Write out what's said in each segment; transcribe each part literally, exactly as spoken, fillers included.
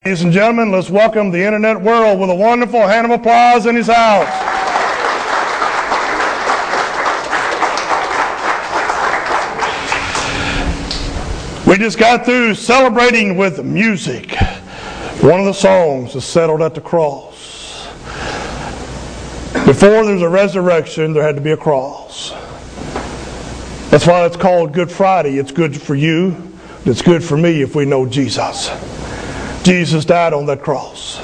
Ladies and gentlemen, let's welcome the internet world with a wonderful hand of applause in his house. We just got through celebrating with music. One of the songs is Settled at the Cross. Before there's a resurrection, there had to be a cross. That's why it's called Good Friday. It's good for you. It's good for me if we know Jesus. Jesus died on that cross.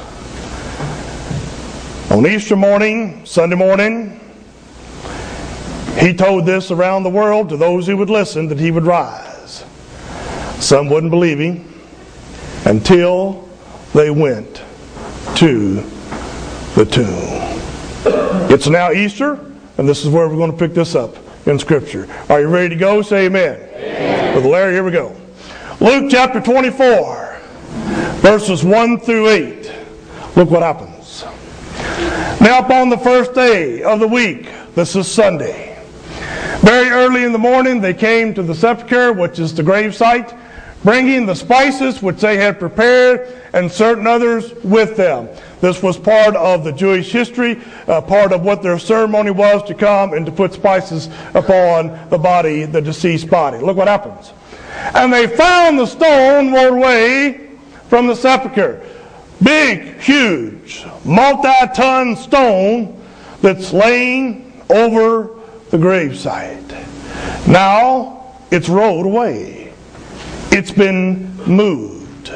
On Easter morning, Sunday morning, he told this around the world to those who would listen, that he would rise. Some wouldn't believe him until they went to the tomb. It's now Easter, and this is where we're going to pick this up in Scripture. Are you ready to go? Say amen. Amen. With Larry, here we go. Luke chapter twenty-four, verses one through eight. Look what happens. Now upon the first day of the week, this is Sunday, very early in the morning they came to the sepulchre, which is the gravesite, bringing the spices which they had prepared, and certain others with them. This was part of the Jewish history, uh, part of what their ceremony was, to come and to put spices upon the body, the deceased body. Look what happens. And they found the stone rolled away from the sepulchre. Big, huge, multi-ton stone that's laying over the gravesite. Now it's rolled away. It's been moved.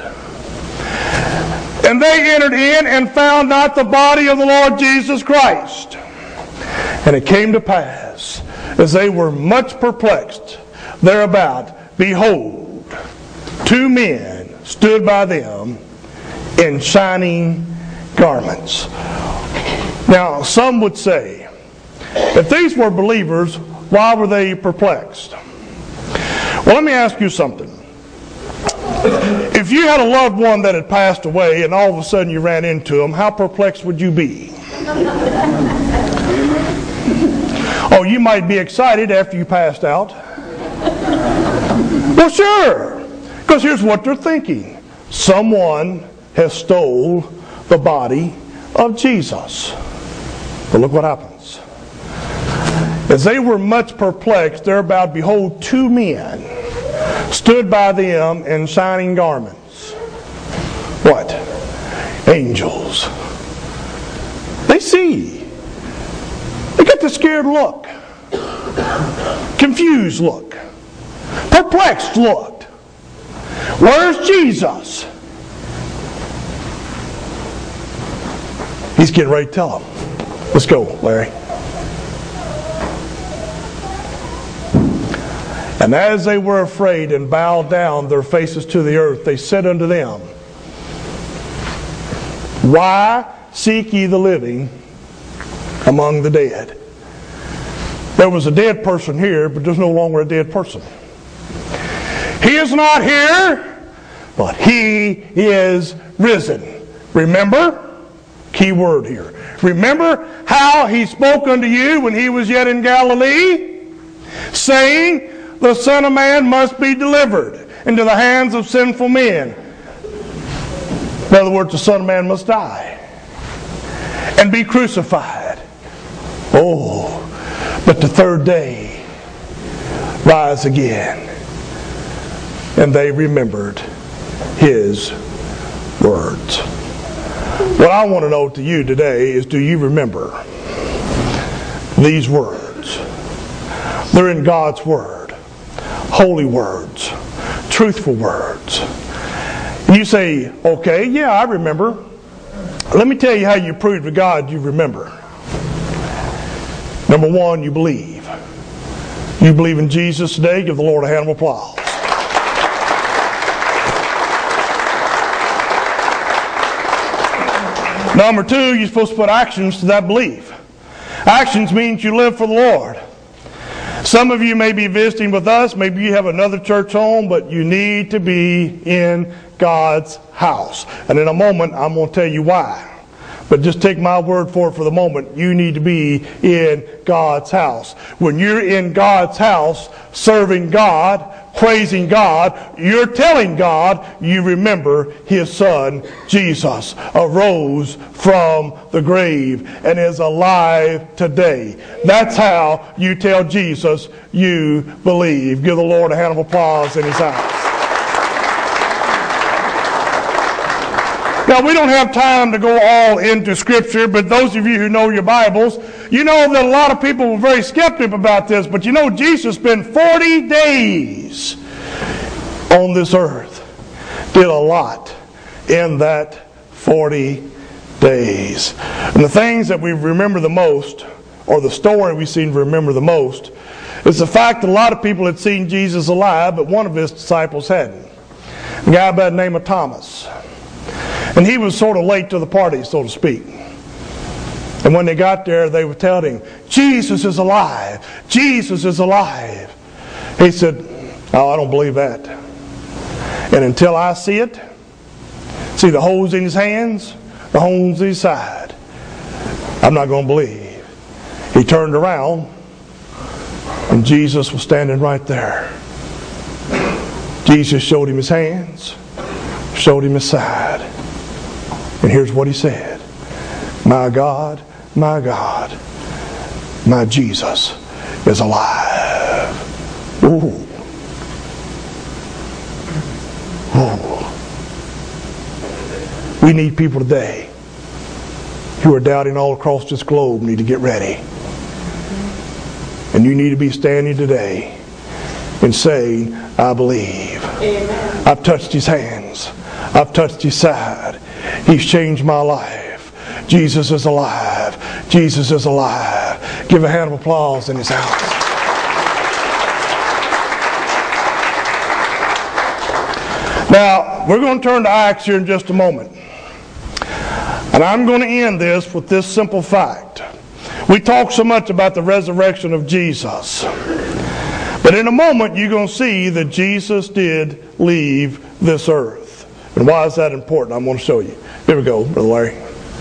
And they entered in and found not the body of the Lord Jesus Christ. And it came to pass, as they were much perplexed thereabout, behold, two men stood by them in shining garments. Now, some would say, if these were believers, why were they perplexed? Well, let me ask you something. If you had a loved one that had passed away and all of a sudden you ran into them, how perplexed would you be? Oh, you might be excited after you passed out. Well, sure, because here's what they're thinking. Someone has stole the body of Jesus. But look what happens. As they were much perplexed thereabout, behold, two men stood by them in shining garments. What? Angels. They see. They get the scared look. Confused look. Perplexed look. Where's Jesus? He's getting ready to tell them. Let's go, Larry. And as they were afraid and bowed down their faces to the earth, they said unto them, Why seek ye the living among the dead? There was a dead person here, but there's no longer a dead person. He is not here, but he is risen. Remember? Key word here. Remember how he spoke unto you when he was yet in Galilee, saying, the Son of Man must be delivered into the hands of sinful men. In other words, the Son of Man must die and be crucified. Oh, but the third day rise again. And they remembered his words. What I want to know to you today is, do you remember these words? They're in God's Word. Holy words. Truthful words. And you say, okay, yeah, I remember. Let me tell you how you prove to God you remember. Number one, you believe. You believe in Jesus today? Give the Lord a hand of applause. Number two, you're supposed to put actions to that belief. Actions means you live for the Lord. Some of you may be visiting with us. Maybe you have another church home, but you need to be in God's house. And in a moment, I'm going to tell you why. But just take my word for it for the moment. You need to be in God's house. When you're in God's house, serving God, praising God, you're telling God you remember His Son, Jesus, arose from the grave and is alive today. That's how you tell Jesus you believe. Give the Lord a hand of applause in His house. Now, we don't have time to go all into Scripture, but those of you who know your Bibles, you know that a lot of people were very skeptical about this, but you know Jesus spent forty days on this earth. Did a lot in that forty days. And the things that we remember the most, or the story we seem to remember the most, is the fact that a lot of people had seen Jesus alive, but one of His disciples hadn't. A guy by the name of Thomas. And he was sort of late to the party, so to speak. And when they got there, they were telling him, Jesus is alive. Jesus is alive. He said, oh, I don't believe that. And until I see it, see the holes in His hands, the holes in His side, I'm not going to believe. He turned around, and Jesus was standing right there. Jesus showed him His hands, showed him His side. And here's what He said. My God, my God, my Jesus is alive. Ooh. Ooh. We need people today who are doubting all across this globe need to get ready. And you need to be standing today and saying, I believe. Amen. I've touched His hands. I've touched His side. He's changed my life. Jesus is alive. Jesus is alive. Give a hand of applause in His house. Now, we're going to turn to Acts here in just a moment. And I'm going to end this with this simple fact. We talk so much about the resurrection of Jesus. But in a moment, you're going to see that Jesus did leave this earth. And why is that important? I'm going to show you. Here we go, Brother Larry.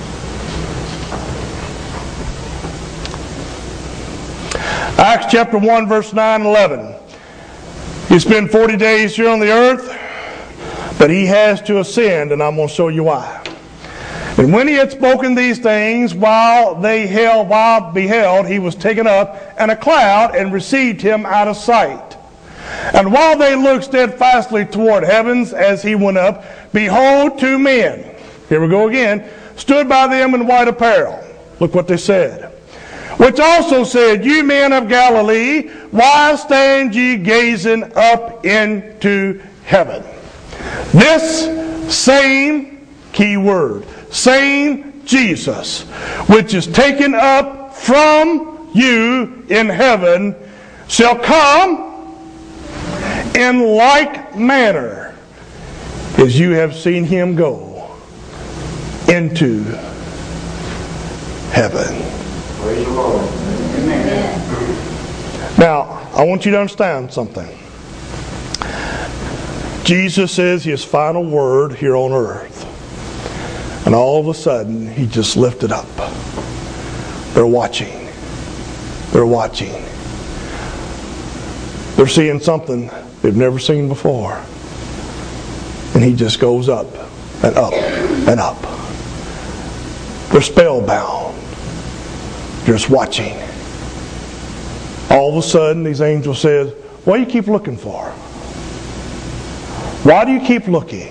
Acts chapter one, verse nine and eleven. He spent forty days here on the earth, but He has to ascend, and I'm going to show you why. And when He had spoken these things, while they held, while beheld, He was taken up in a cloud and received Him out of sight. And while they looked steadfastly toward heavens as He went up, behold, two men, here we go again, stood by them in white apparel. Look what they said. Which also said, you men of Galilee, why stand ye gazing up into heaven? This same key word, same Jesus, which is taken up from you in heaven, shall come in like manner as you have seen Him go into heaven. Praise the Lord. Amen. Now, I want you to understand something. Jesus says His final word here on earth. And all of a sudden, He just lifted up. They're watching. They're watching. They're seeing something they've never seen before. And He just goes up and up and up. They're spellbound. Just watching. All of a sudden, these angels said, what do you keep looking for? Why do you keep looking?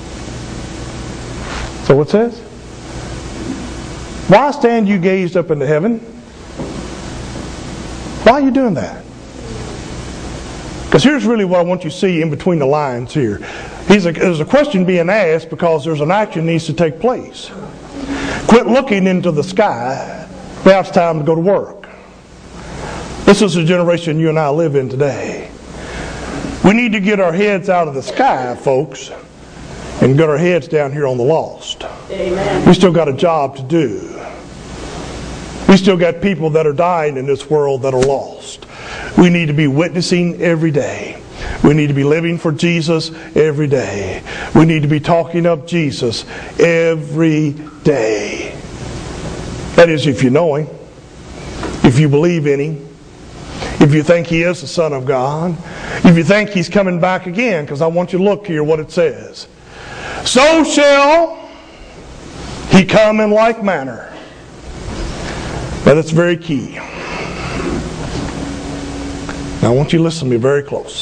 So what it says? Why stand you gazed up into heaven? Why are you doing that? Because here's really what I want you to see in between the lines here. He's a, there's a question being asked because there's an action that needs to take place. Quit looking into the sky. Now it's time to go to work. This is the generation you and I live in today. We need to get our heads out of the sky, folks, and get our heads down here on the lost. Amen. We still got a job to do. We still got people that are dying in this world that are lost. We need to be witnessing every day. We need to be living for Jesus every day. We need to be talking up Jesus every day. That is, if you know Him, if you believe in Him, If you think He is the Son of God, if you think He's coming back again, because I want you to look here what it says. So shall He come in like manner. Now that's very key. Now I want you to listen to me very close.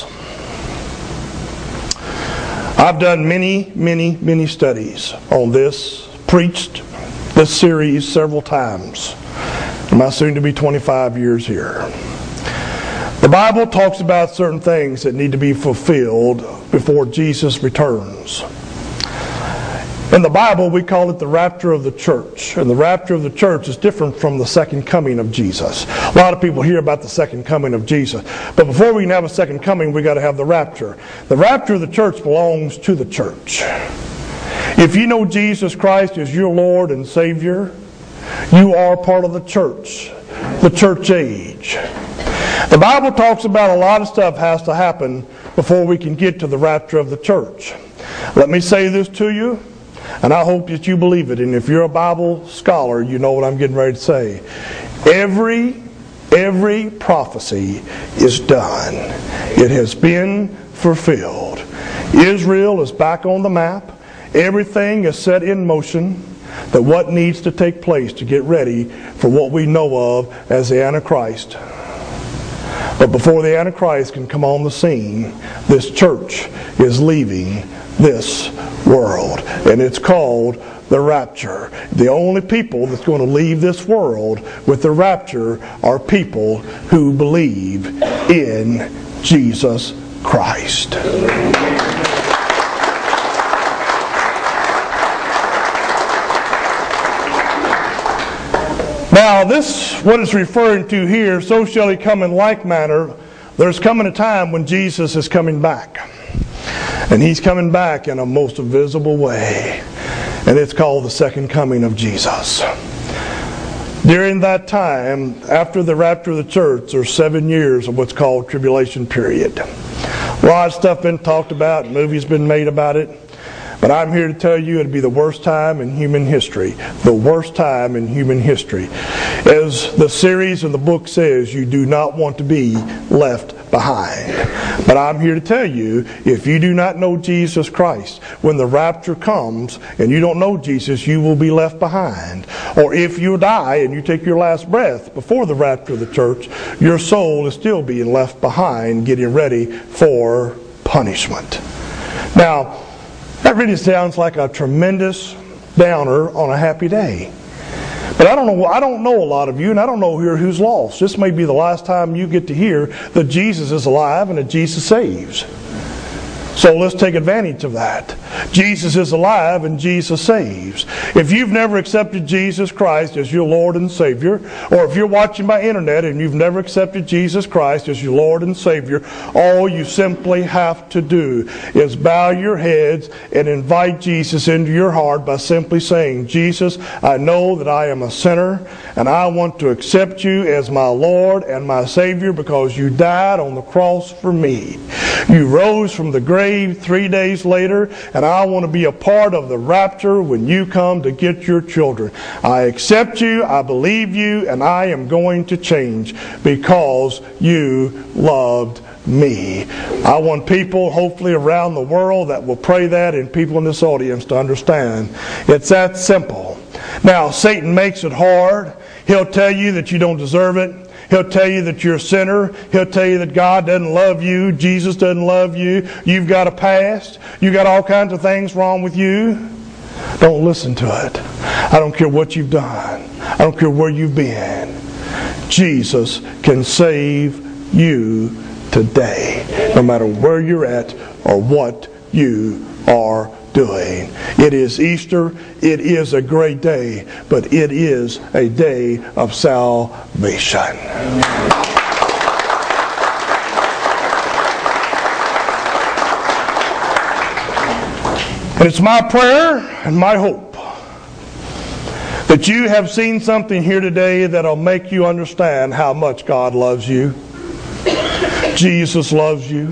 I've done many, many, many studies on this, preached this series several times in my soon to be twenty-five years here. The Bible talks about certain things that need to be fulfilled before Jesus returns. In the Bible, we call it the rapture of the church. And the rapture of the church is different from the second coming of Jesus. A lot of people hear about the second coming of Jesus. But before we can have a second coming, we've got to have the rapture. The rapture of the church belongs to the church. If you know Jesus Christ as your Lord and Savior, you are part of the church, the church age. The Bible talks about a lot of stuff has to happen before we can get to the rapture of the church. Let me say this to you, and I hope that you believe it. And if you're a Bible scholar, you know what I'm getting ready to say. Every, every prophecy is done. It has been fulfilled. Israel is back on the map. Everything is set in motion. That what needs to take place to get ready for what we know of as the Antichrist. But before the Antichrist can come on the scene, this church is leaving this world. And it's called the rapture. The only people that's going to leave this world with the rapture are people who believe in Jesus Christ. Now this, what it's referring to here, so shall He come in like manner. There's coming a time when Jesus is coming back. And He's coming back in a most visible way. And it's called the second coming of Jesus. During that time, after the rapture of the church, there's seven years of what's called tribulation period. A lot of stuff been talked about, movies been made about it. But I'm here to tell you it'd be the worst time in human history. The worst time in human history. As the series of the book says, you do not want to be left behind. But I'm here to tell you, if you do not know Jesus Christ, when the rapture comes and you don't know Jesus, you will be left behind. Or if you die and you take your last breath before the rapture of the church, your soul is still being left behind, getting ready for punishment. Now, that really sounds like a tremendous downer on a happy day. But I don't know I don't know a lot of you, and I don't know here who's lost. This may be the last time you get to hear that Jesus is alive and that Jesus saves. So let's take advantage of that. Jesus is alive and Jesus saves. If you've never accepted Jesus Christ as your Lord and Savior, or if you're watching by internet and you've never accepted Jesus Christ as your Lord and Savior, all you simply have to do is bow your heads and invite Jesus into your heart by simply saying, Jesus, I know that I am a sinner and I want to accept you as my Lord and my Savior because you died on the cross for me. You rose from the grave three days later, and I want to be a part of the rapture when you come to get your children. I accept you, I believe you, and I am going to change because you loved me. I want people hopefully around the world that will pray that, and people in this audience to understand it's that simple. Now, Satan makes it hard. He'll tell you that you don't deserve it. He'll tell you that you're a sinner. He'll tell you that God doesn't love you. Jesus doesn't love you. You've got a past. You've got all kinds of things wrong with you. Don't listen to it. I don't care what you've done. I don't care where you've been. Jesus can save you today, no matter where you're at or what you are doing. It is Easter. It is a great day, but it is a day of salvation. And it's my prayer and my hope that you have seen something here today that'll make you understand how much God loves you. Jesus loves you.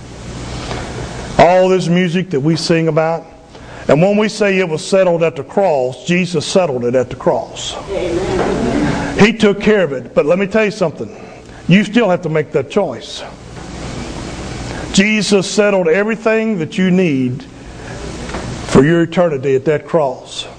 All this music that we sing about. And when we say it was settled at the cross, Jesus settled it at the cross. Amen. He took care of it. But let me tell you something. You still have to make that choice. Jesus settled everything that you need for your eternity at that cross.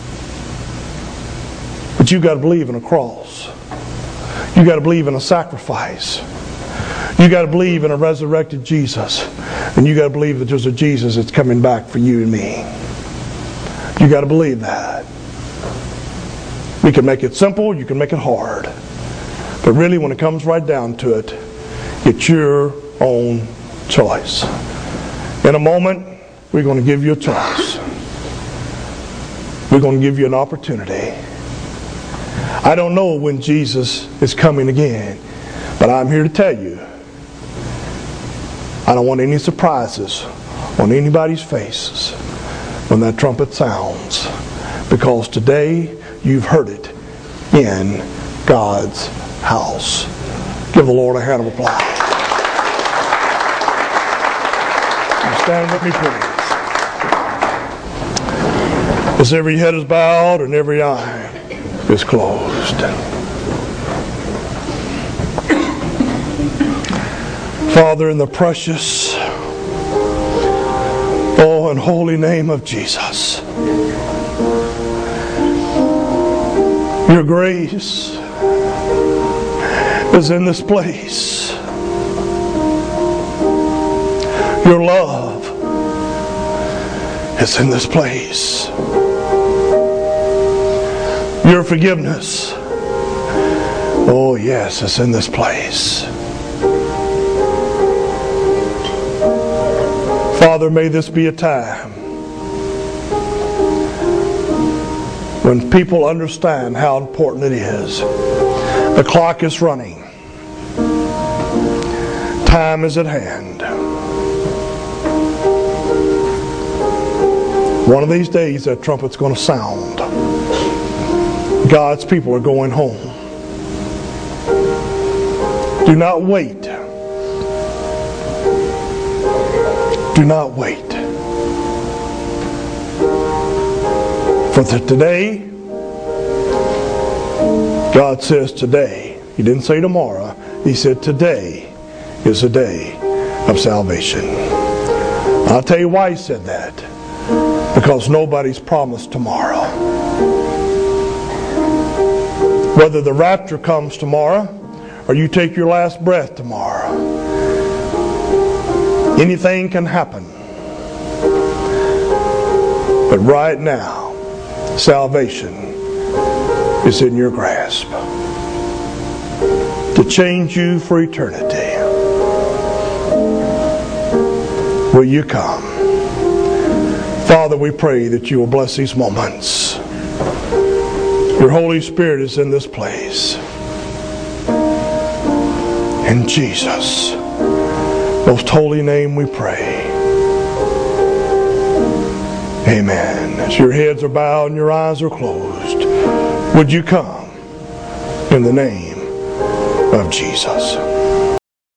But you've got to believe in a cross. You've got to believe in a sacrifice. You've got to believe in a resurrected Jesus. And you've got to believe that there's a Jesus that's coming back for you and me. You've got to believe that. We can make it simple, you can make it hard. But really, when it comes right down to it, it's your own choice. In a moment, we're going to give you a choice. We're going to give you an opportunity. I don't know when Jesus is coming again, but I'm here to tell you, I don't want any surprises on anybody's faces when that trumpet sounds, because today you've heard it in God's house. Give the Lord a hand of applause. Stand with me, please. As every head is bowed and every eye is closed. Father, in the precious, oh, and holy name of Jesus, your grace is in this place. Your love is in this place. Your forgiveness, oh yes, it's in this place. Father, may this be a time when people understand how important it is. The clock is running. Time is at hand. One of these days that trumpet's going to sound. God's people are going home. Do not wait. Do not wait. For today, God says today. He didn't say tomorrow. He said today is the day of salvation. I'll tell you why he said that. Because nobody's promised tomorrow. Whether the rapture comes tomorrow or you take your last breath tomorrow, anything can happen. But right now, salvation is in your grasp to change you for eternity. Will you come? Father, we pray that you will bless these moments. Your Holy Spirit is in this place. In Jesus' most holy name we pray. Amen. As your heads are bowed and your eyes are closed, would you come in the name of Jesus?